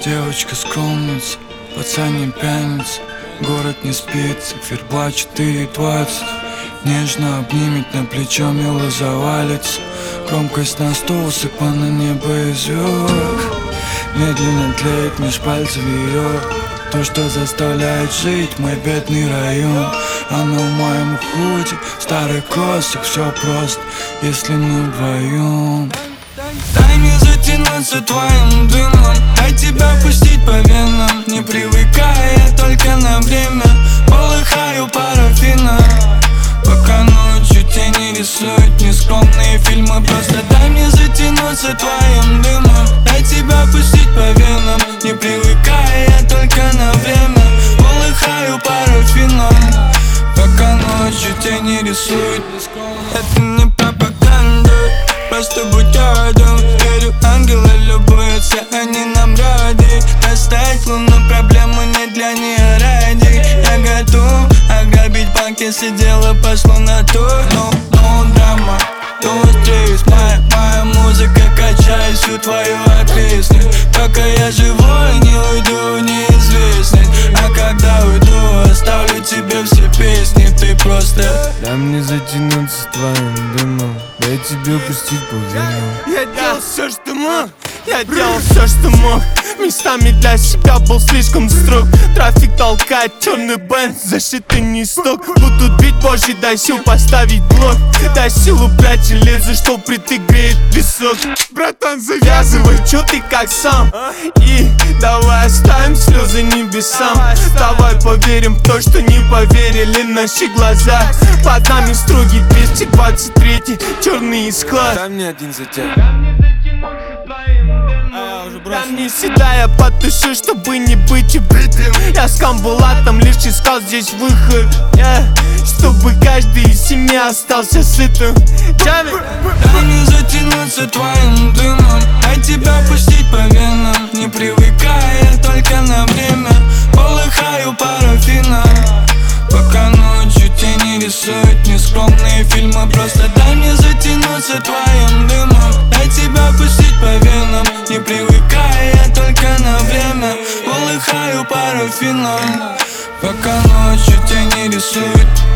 Девочка скромница, пацан пьяница. Город не спится, Ферба 4:20. Нежно обнимет, на плечо мило завалится. Громкость на 100, усыпана небо и звезд. Медленно тлеет меж пальцев ее то, что заставляет жить мой бедный район. Она в моем худе, старый кроссик, все просто, если мы вдвоем. Дай мне затянуться твоим дымом, дай тебя пустить по венам. Не привыкая, я только на время полыхаю парафином. Пока ночью тени рисуют нескромные фильмы. Просто дай мне затянуться твоим дымом, дай тебя пустить по венам. Не привыкая, я только на время полыхаю парафином. Пока ночью тени рисуют. Это не пропаганда, просто будь рядом. Верю, ангелы любуются, они нам рады. Достать луну, проблема не для нее ради. Я готов ограбить банк, если дело пошло на то. No драма, no стресс. Моя музыка качает всю твою ответственность. Пока я живой, не уйду в неизвестность. А когда уйду, оставлю тебе все песни. Ты просто дай мне затянуться твоим дымом, дай тебе пустить по венам. Я делал все, что мог, я делал все, что мог. Местами для себя был слишком строг. Трафик толкает черный бенз, зашитый не сток. Будут бить позже, дай сил поставить блок. Дай сил убрать железо, что впритык греет песок. Братан, завязывай, чё ты как сам? И давай оставим слезы небесам. Давай поверим в то, что не поверили наши глаза. Под нами строгий 223, черный склад. Дай мне один затяг. Дай мне всегда я потушу, чтобы не быть убитым. Я с Камбулатом лишь искал здесь выход, чтобы каждый из семьи остался сытым. дай мне затянуться твоим дымом, дай тебя пустить по венам. Не привыкая, только на время полыхаю парафином. Пока ночью тени рисуют нескромные фильмы. Просто дай мне затянуться твоим дымом, дай тебя пустить по венам. Не привыкая, только на время полыхаю парафином. Пока ночью тени рисуют